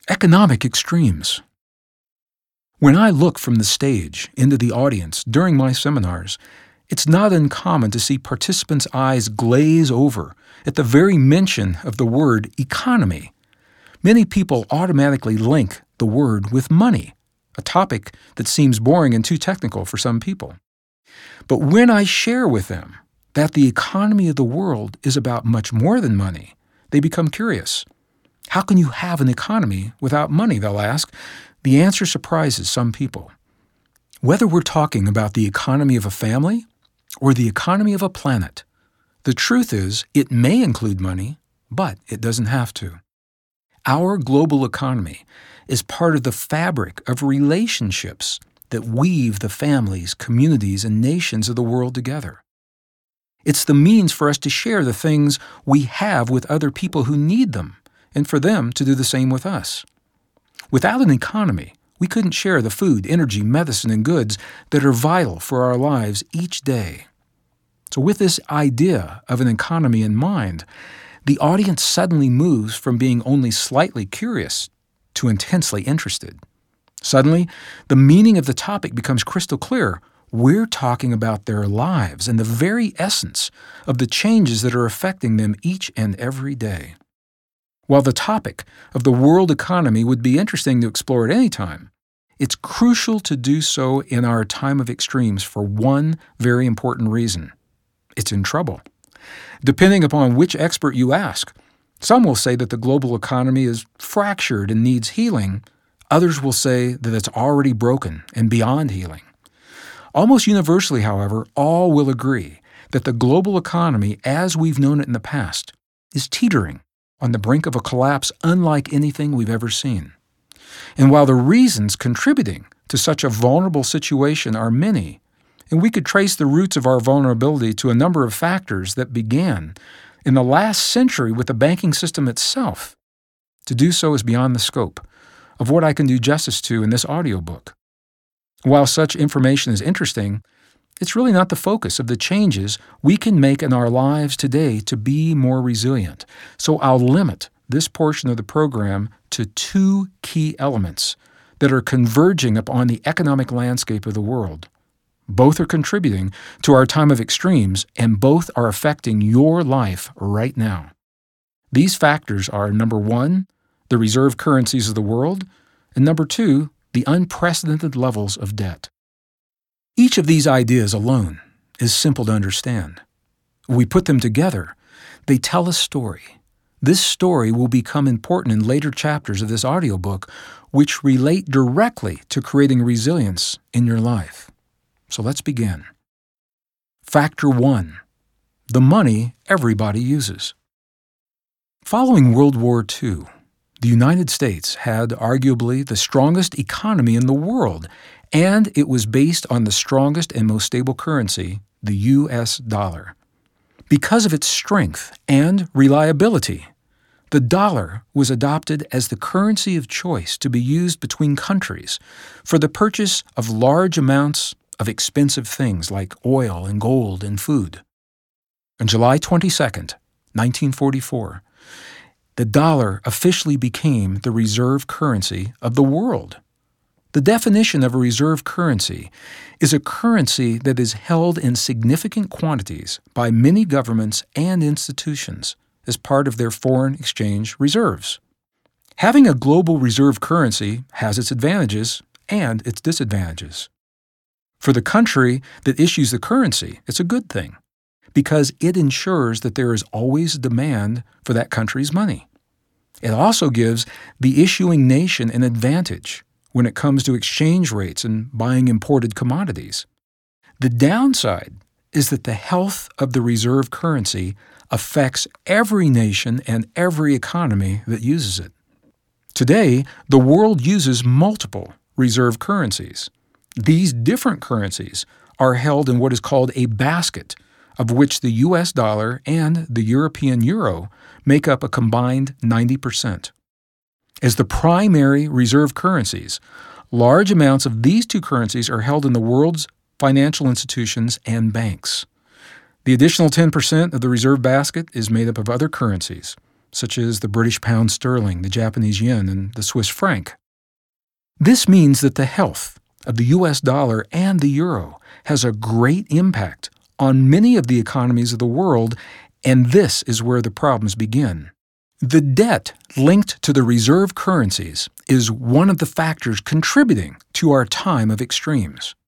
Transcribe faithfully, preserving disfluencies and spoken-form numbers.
Economic extremes. When I look from the stage into the audience during my seminars, it's not uncommon to see participants' eyes glaze over at the very mention of the word economy. Many people automatically link the word with money, a topic that seems boring and too technical for some people. But when I share with them that the economy of the world is about much more than money, they become curious. How can you have an economy without money, they'll ask. The answer surprises some people. Whether we're talking about the economy of a family or the economy of a planet, the truth is it may include money, but it doesn't have to. Our global economy is part of the fabric of relationships that weave the families, communities, and nations of the world together. It's the means for us to share the things we have with other people who need them, and for them to do the same with us. Without an economy, we couldn't share the food, energy, medicine, and goods that are vital for our lives each day. So with this idea of an economy in mind, the audience suddenly moves from being only slightly curious to intensely interested. Suddenly, the meaning of the topic becomes crystal clear. We're talking about their lives and the very essence of the changes that are affecting them each and every day. While the topic of the world economy would be interesting to explore at any time, it's crucial to do so in our time of extremes for one very important reason. It's in trouble. Depending upon which expert you ask, some will say that the global economy is fractured and needs healing. Others will say that it's already broken and beyond healing. Almost universally, however, all will agree that the global economy, as we've known it in the past, is teetering on the brink of a collapse unlike anything we've ever seen. And while the reasons contributing to such a vulnerable situation are many, and we could trace the roots of our vulnerability to a number of factors that began in the last century with the banking system itself, to do so is beyond the scope of what I can do justice to in this audiobook. While such information is interesting, it's really not the focus of the changes we can make in our lives today to be more resilient. So I'll limit this portion of the program to two key elements that are converging upon the economic landscape of the world. Both are contributing to our time of extremes, and both are affecting your life right now. These factors are, number one, the reserve currencies of the world, and number two, the unprecedented levels of debt. Each of these ideas alone is simple to understand. When we put them together, they tell a story. This story will become important in later chapters of this audiobook, which relate directly to creating resilience in your life. So let's begin. Factor one, the money everybody uses. Following World War Two, the United States had arguably the strongest economy in the world, and it was based on the strongest and most stable currency, the U S dollar. Because of its strength and reliability, the dollar was adopted as the currency of choice to be used between countries for the purchase of large amounts of expensive things like oil and gold and food. On July twenty-second, nineteen forty-four, the dollar officially became the reserve currency of the world. The definition of a reserve currency is a currency that is held in significant quantities by many governments and institutions as part of their foreign exchange reserves. Having a global reserve currency has its advantages and its disadvantages. For the country that issues the currency, it's a good thing because it ensures that there is always demand for that country's money. It also gives the issuing nation an advantage when it comes to exchange rates and buying imported commodities. The downside is that the health of the reserve currency affects every nation and every economy that uses it. Today, the world uses multiple reserve currencies. These different currencies are held in what is called a basket, of which the U S dollar and the European euro make up a combined ninety percent. As the primary reserve currencies, large amounts of these two currencies are held in the world's financial institutions and banks. The additional ten percent of the reserve basket is made up of other currencies, such as the British pound sterling, the Japanese yen, and the Swiss franc. This means that the health of the U S dollar and the euro has a great impact on many of the economies of the world, and this is where the problems begin. The debt linked to the reserve currencies is one of the factors contributing to our time of extremes.